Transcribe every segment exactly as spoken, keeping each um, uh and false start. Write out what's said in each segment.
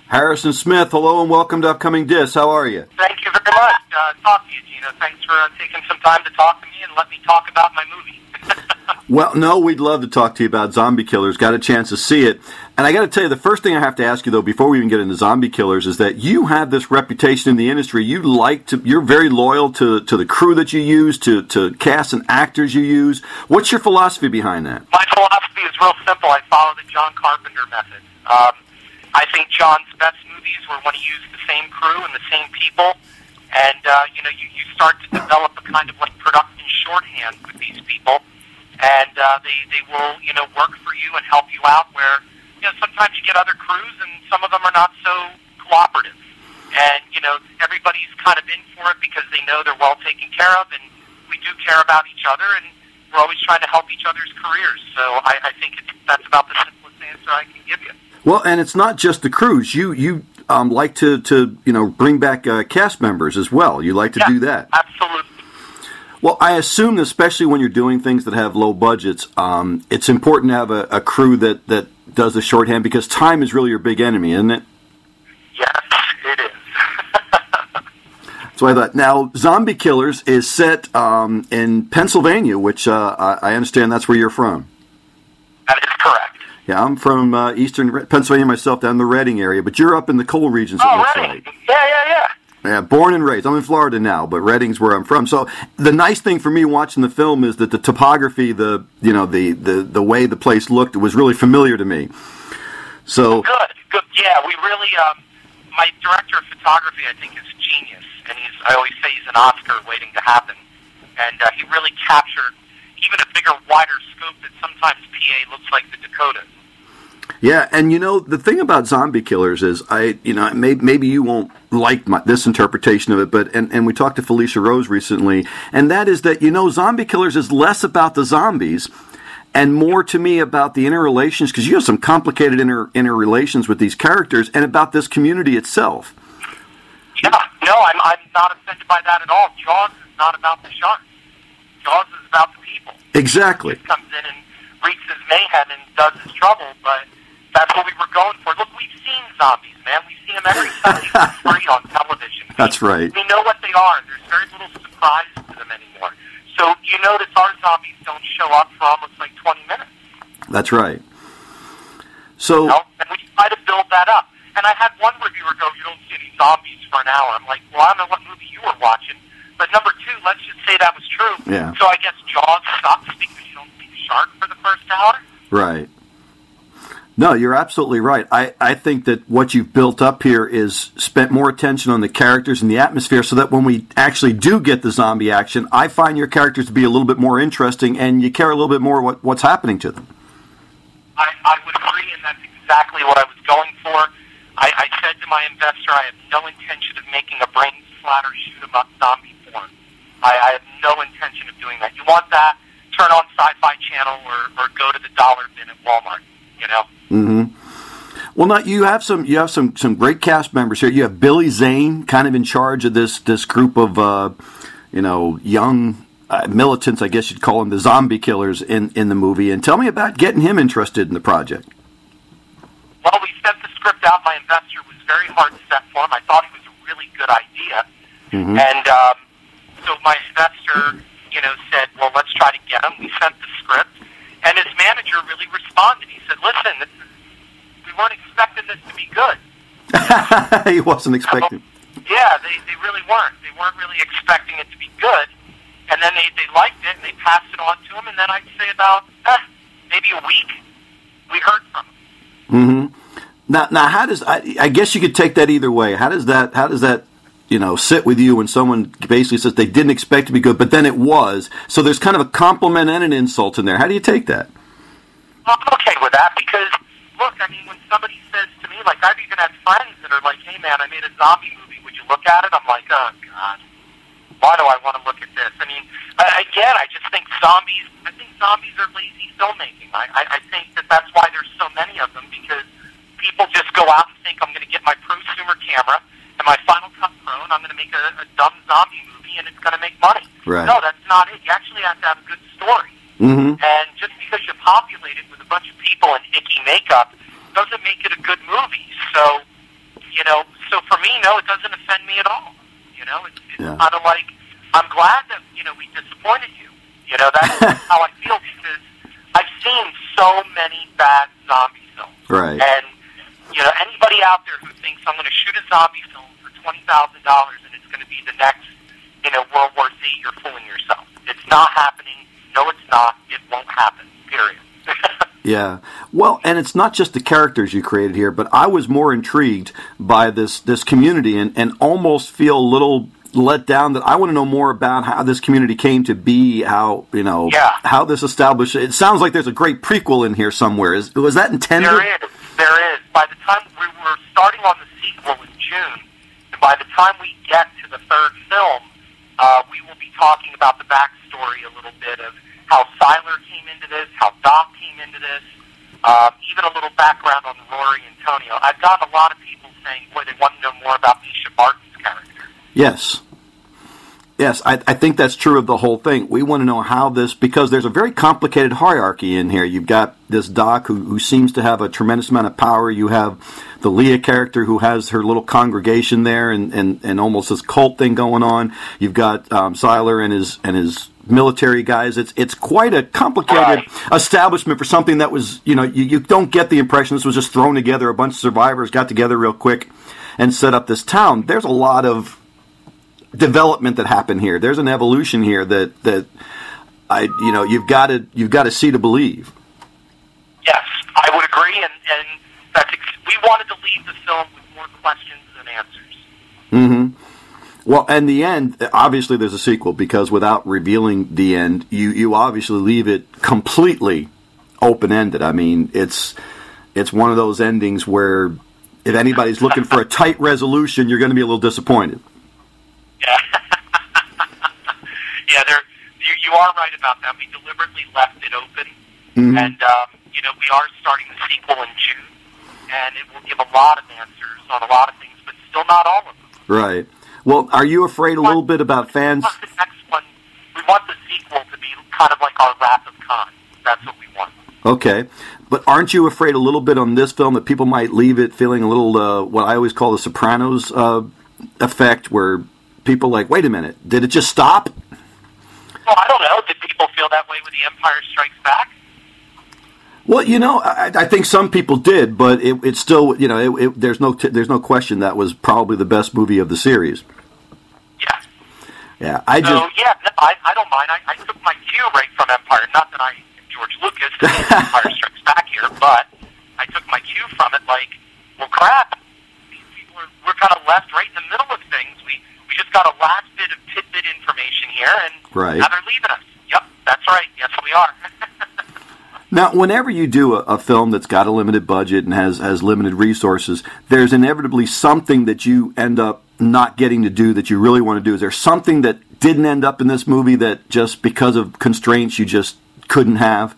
Harrison Smith, hello and welcome to Upcoming Discs. How are you? Thank you very much. Uh, talk to you, Gino. Thanks for uh, taking some time to talk to me and let me talk about my movie. Well, no, we'd love to talk to you about Zombie Killers. Got a chance to see it. And I got to tell you, the first thing I have to ask you, though, before we even get into Zombie Killers, is that you have this reputation in the industry. You like to, you're very loyal to, to the crew that you use, to, to cast and actors you use. What's your philosophy behind that? My philosophy is real simple. I follow the John Carpenter method. Um, I think John's best movies were when he used the same crew and the same people. And, uh, you know, you, you start to develop a kind of like production shorthand with these people. And uh, they, they will, you know, work for you and help you out where, you know, sometimes you get other crews and some of them are not so cooperative. And, you know, everybody's kind of in for it because they know they're well taken care of and we do care about each other and we're always trying to help each other's careers. So I, I think it's, that's about the simplest answer I can give you. Well, and it's not just the crews. You, you um, like to, to, you know, bring back uh, cast members as well. You like to yeah, do that. Absolutely. Well, I assume, especially when you're doing things that have low budgets, um, it's important to have a, a crew that, that does the shorthand because time is really your big enemy, isn't it? Yes, it is. That's what I thought. Now, Zombie Killers is set um, in Pennsylvania, which uh, I, I understand that's where you're from. That is correct. Yeah, I'm from uh, eastern Pennsylvania myself, down in the Reading area, but you're up in the coal regions, it oh, looks Reading. like. Yeah, yeah, yeah. Yeah, born and raised. I'm in Florida now, but Reading's where I'm from. So the nice thing for me watching the film is that the topography, the you know, the, the, the way the place looked, was really familiar to me. So good, good. Yeah, we really. Um, my director of photography, I think, is a genius, and he's. I always say he's an Oscar waiting to happen, and uh, he really captured even a bigger, wider scope that sometimes P A looks like the Dakotas. Yeah, and you know, the thing about Zombie Killers is, I, you know, may, maybe you won't like my, this interpretation of it, but, and, and we talked to Felicia Rose recently, and that is that, you know, Zombie Killers is less about the zombies and more to me about the interrelations, because you have some complicated inter, interrelations with these characters and about this community itself. Yeah, no, I'm, I'm not offended by that at all. Jaws is not about the sharks. Jaws is about the people. Exactly. He comes in and wreaks his mayhem and does his trouble, but that's what we were going for. Look, we've seen zombies, man. We see them every Sunday for free on television. That's right. We know what they are. There's very little surprise to them anymore. So you notice our zombies don't show up for almost like twenty minutes. That's right. So, you know? And we try to build that up. And I had one reviewer go, "You don't see any zombies for an hour." I'm like, well, I don't know what movie you were watching. But number two, let's just say that was true. Yeah. So I guess Jaws stops because you don't see the shark for the first hour. Right. No, you're absolutely right. I, I think that what you've built up here is spent more attention on the characters and the atmosphere so that when we actually do get the zombie action, I find your characters to be a little bit more interesting and you care a little bit more what, what's happening to them. I, I would agree, and that's exactly what I was going for. I, I said to my investor, I have no intention of making a brain splatter shoot-em-up zombie porn. I, I have no intention of doing that. You want that, turn on Sci-Fi Channel or, or go to the dollar bin at Walmart, you know? Mm-hmm. Well, now you have some you have some, some great cast members here. You have Billy Zane kind of in charge of this this group of uh, you know young uh, militants, I guess you'd call them, the zombie killers in, in the movie. And tell me about getting him interested in the project. Well, we sent the script out. My investor was very hard set for him. I thought it was a really good idea, mm-hmm. and um, so my investor, you know, said, "Well, let's try to get him." We sent the script. And his manager really responded. He said, listen, this is, we weren't expecting this to be good. He wasn't expecting. So, yeah, they, they really weren't. They weren't really expecting it to be good. And then they, they liked it, and they passed it on to him. And then I'd say about eh, maybe a week, we heard from him. Mm-hmm. Now, now, how does, I, I guess you could take that either way. How does that, how does that, you know, sit with you when someone basically says they didn't expect to be good, but then it was. So there's kind of a compliment and an insult in there. How do you take that? Well, I'm okay with that because, look, I mean, when somebody says to me, like, I've even had friends that are like, hey, man, I made a zombie movie. Would you look at it? I'm like, oh, God, why do I want to look at this? I mean, I, again, I just think zombies, I think zombies are lazy filmmaking. I, I, I think that that's why there's so many of them because people just go out and think I'm going to get my prosumer camera and my Final Cut Pro, and I'm going to make a, a dumb zombie movie, and it's going to make money. Right. No, that's not it. You actually have to have a good story. Mm-hmm. And just because you populate it with a bunch of people in icky makeup doesn't make it a good movie. So, know, it doesn't offend me at all. You know, it's, it's Yeah. kind of like, I'm glad that, you know, we disappointed you. You know, that's how I feel, because I've seen so many bad zombie films. Right. And, you know, anybody out there who thinks I'm going to shoot a zombie film for twenty thousand dollars and it's going to be the next, you know, World War Z, you're fooling yourself. It's not happening. No, it's not. It won't happen, period. Yeah. Well, and it's not just the characters you created here, but I was more intrigued by this, this community and, and almost feel a little let down that I want to know more about how this community came to be, how, you know, yeah. how this established. It sounds like there's a great prequel in here somewhere. Is, was that intended? There is. There is. By the time we were starting on the sequel in June, and by the time we get to the third film, uh, we will be talking about the backstory a little bit of how Siler came into this, how Doc came into this, um, even a little background on Rory and Tonio. I've gotten a lot of people saying, boy, they want to know more about Misha Barton's character. Yes. Yes, I, I think that's true of the whole thing. We want to know how this, because there's a very complicated hierarchy in here. You've got this Doc who, who seems to have a tremendous amount of power. You have the Leah character who has her little congregation there and, and, and almost this cult thing going on. You've got um, Siler and his and his military guys. It's it's quite a complicated Right. establishment for something that was, you know, you, you don't get the impression this was just thrown together. A bunch of survivors got together real quick and set up this town. There's a lot of development that happened here. There's an evolution here that that I you know you've got to you've got to see to believe. Yes, I would agree, and, and that's ex- we wanted to leave the film with more questions than answers. Mm-hmm. Well, and the end, obviously there's a sequel, because without revealing the end, you, you obviously leave it completely open-ended. I mean, it's it's one of those endings where if anybody's looking for a tight resolution, you're going to be a little disappointed. Yeah, yeah, there. You, you are right about that. We deliberately left it open, Mm-hmm. and um, you know, we are starting the sequel in June, and it will give a lot of answers on a lot of things, but still not all of them. Right. Well, are you afraid a little bit about fans? We want the next one. We want the sequel to be kind of like our Wrath of Khan. That's what we want. Okay. But aren't you afraid a little bit on this film that people might leave it feeling a little, uh, what I always call the Sopranos uh, effect, where people like, wait a minute, did it just stop? Well, I don't know. Did people feel that way with The Empire Strikes Back? Well, you know, I, I think some people did, but it, it's still, you know, it, it, there's no t- there's no question that was probably the best movie of the series. Yeah. Yeah, I just. So, yeah, no, I, I don't mind. I, I took my cue right from Empire. Not that I am George Lucas to Empire Strikes Back here, but I took my cue from it like, well, crap. These people are, we're kind of left right in the middle of things. We we just got a last bit of tidbit information here, and Right. now they're leaving us. Yep, that's right. Yes, we are. Now, whenever you do a, a film that's got a limited budget and has, has limited resources, there's inevitably something that you end up not getting to do that you really want to do. Is there something that didn't end up in this movie that just because of constraints you just couldn't have?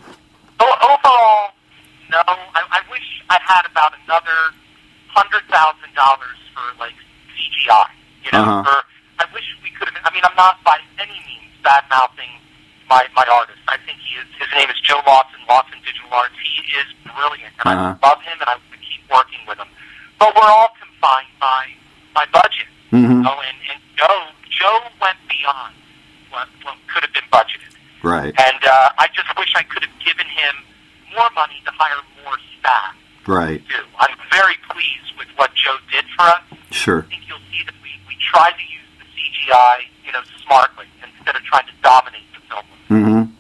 O- Overall, no. I, I wish I had about another hundred thousand dollars for like C G I. You know, Uh-huh. or I wish we could have. I mean, I'm not by any means bad mouthing my my artist. I think he is. His name is Joe Lawson, Lawson Digital Arts. He is brilliant, and Uh-huh. I love him, and I want to keep working with him. But we're all confined by by budget. Mm-hmm. You know, and, and Joe Joe went beyond what, what could have been budgeted. Right. And uh, I just wish I could have given him more money to hire more staff. Right. Too. I'm very pleased with what Joe did for us. Sure. I think you'll see that we, we tried to use the C G I, you know, smartly instead of trying to dominate the film. Mm-hmm.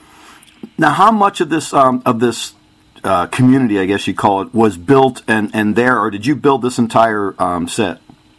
Now, how much of this um, of this uh, community, I guess you call it, was built and, and there, or did you build this entire um, set?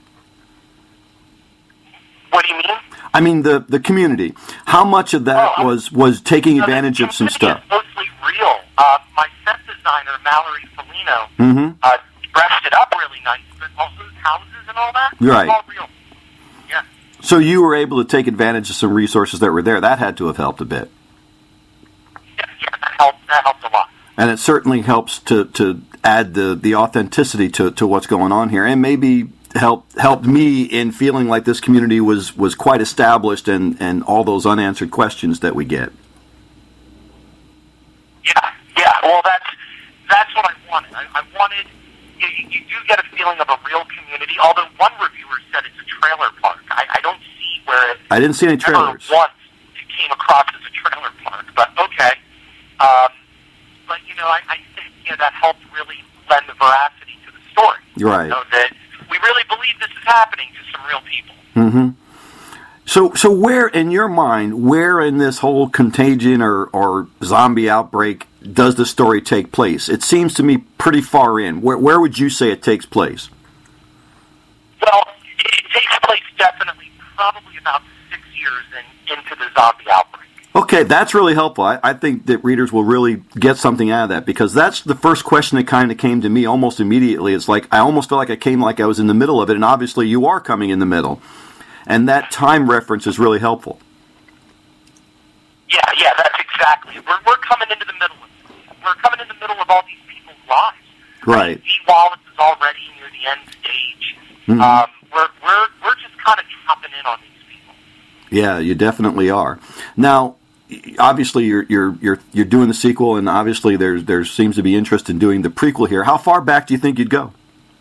What do you mean? I mean, the, the community. How much of that Oh, was, was taking So advantage the of some community stuff? is mostly real. Uh, my set designer, Mallory Felino, Mm-hmm. uh, dressed it up really nice, but all those houses and all that, Right. it's all real. Yeah. So you were able to take advantage of some resources that were there. That had to have helped a bit. Yeah, yeah, that helped, that helped a lot. And it certainly helps to, to add the, the authenticity to, to what's going on here, and maybe help helped me in feeling like this community was, was quite established and, and all those unanswered questions that we get. Yeah, yeah. Well, that's that's what I wanted. I, I wanted. You, you, you do get a feeling of a real community, although one reviewer said it's a trailer park. I, I don't see where it I didn't see any trailers. ever once it came across as a trailer park, but okay. Um, but, you know, I, I think you know, that helped really lend the veracity to the story. Right. You know, that we really believe this is happening to some real people. Mm-hmm. So, so where, in your mind, where in this whole contagion or, or zombie outbreak does the story take place? It seems to me pretty far in. Where, where would you say it takes place? Well, it, it takes place definitely probably about six years in, into the zombie outbreak. Okay, that's really helpful. I, I think that readers will really get something out of that, because that's the first question that kind of came to me almost immediately. It's like, I almost felt like I came like I was in the middle of it, and obviously you are coming in the middle. And that time reference is really helpful. Yeah, yeah, that's exactly it. We're, we're coming into the middle of it. We're coming in the middle of all these people's lives. Right. I mean, Dee Wallace is already near the end stage. Mm-hmm. Um, we're, we're, we're just kind of chopping in on these people. Yeah, you definitely are. Now, obviously you're you're you're you're doing the sequel, and obviously there's there seems to be interest in doing the prequel here. How far back do you think you'd go?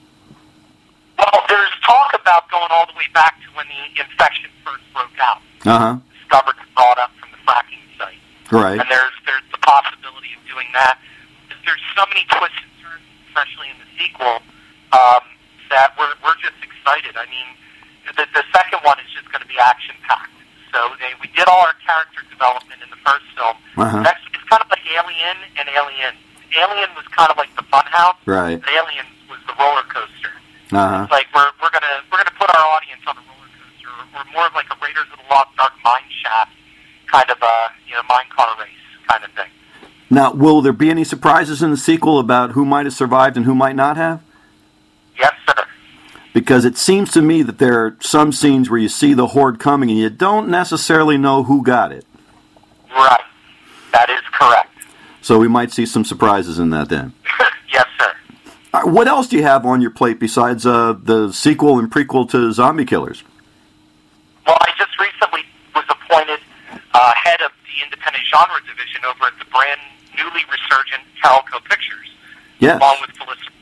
Well, there's talk about going all the way back to when the infection first broke out. Uh-huh. Discovered and brought up from the fracking site. Right. And there's there's the possibility of doing that. There's so many twists and turns, especially in the sequel, um, that we're we're just excited. I mean, the the second one is just going to be action packed. So they, we did all our character development in the first film. Uh-huh. Next, it's kind of like Alien and Alien. Alien was kind of like the funhouse. Right. Aliens was the roller coaster. Uh-huh. It's like we're we're gonna we're gonna put our audience on a roller coaster, or, or more of like a Raiders of the Lost Ark mine shaft kind of a you know mine car race kind of thing. Now, will there be any surprises in the sequel about who might have survived and who might not have? Yes, sir. Because it seems to me that there are some scenes where you see the horde coming and you don't necessarily know who got it. Right. That is correct. So we might see some surprises in that then. Yes, sir. All right, what else do you have on your plate besides uh, the sequel and prequel to Zombie Killers? Well, I just recently was appointed uh, head of the independent genre division over at the brand newly resurgent Carolco Pictures, Yes. along with Felicity.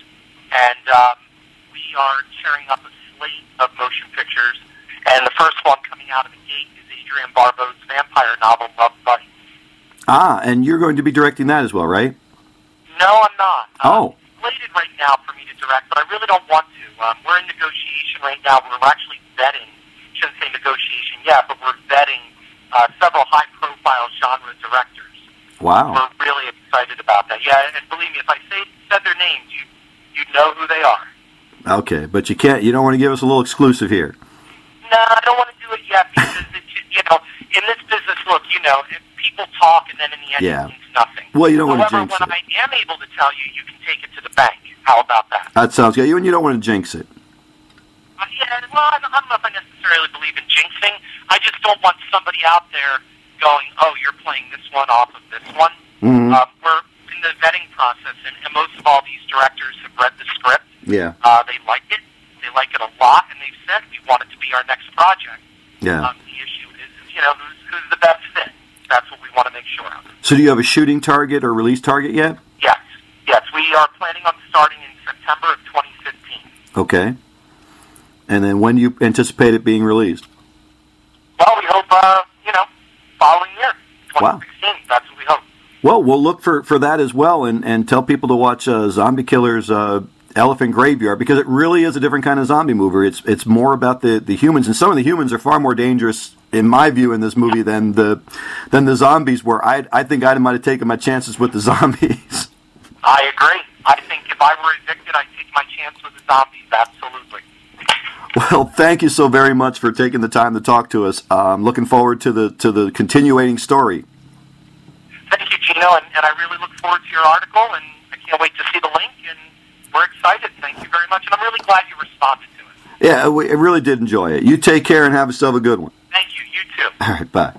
And um, we are tearing up a slate of motion pictures, and the first one coming out of the gate is Adrienne Barbeau's vampire novel, Love Buddy. Ah, and you're going to be directing that as well, right? No, I'm not. Oh. Um, it's slated right now for me to direct, but I really don't want to. Um, we're in negotiation right now. We're actually vetting, shouldn't say negotiation yet, but we're vetting uh, several high-profile genre directors. Wow. We're really excited about that. Yeah, and believe me, if I say said their names, you you know who they are. Okay, but you can't. You don't want to give us a little exclusive here. No, I don't want to do it yet because it, you know, in this business, look, you know, if people talk and then in the end Yeah. it means nothing. Well, you don't want to However, jinx when it. I am able to tell you, you can take it to the bank. How about that? That sounds good. You and you don't want to jinx it. Uh, yeah, well, I don't I don't know if I necessarily believe in jinxing. I just don't want somebody out there going, oh, you're playing this one off of this one. Mm-hmm. Uh, we're in the vetting process, and, and most of all, these directors have read the script. Yeah. Uh, they like it. They like it a lot, and they've said we want it to be our next project. Yeah. Um, the issue is, is, you know, who's, who's the best fit. That's what we want to make sure of. So do you have a shooting target or release target yet? Yes. Yes, we are planning on starting in September of twenty fifteen. Okay. And then when do you anticipate it being released? Well, we hope, uh, you know, following year, twenty sixteen. Wow. That's what we hope. Well, we'll look for, for that as well, and, and tell people to watch uh, Zombie Killers uh, Elephant Graveyard, because it really is a different kind of zombie movie. It's it's more about the, the humans, and some of the humans are far more dangerous, in my view, in this movie than the than the zombies were. I I think I might have taken my chances with the zombies. I agree. I think if I were evicted, I'd take my chance with the zombies, absolutely. Well, thank you so very much for taking the time to talk to us. I'm um, looking forward to the to the continuing story. Thank you, Gino, and, and I really look forward to your article, and I can't wait to see the link, and we're excited. Thank you very much, and I'm really glad you responded to it. Yeah, we I really did enjoy it. You take care and have yourself a good one. Thank you. You too. All right, bye.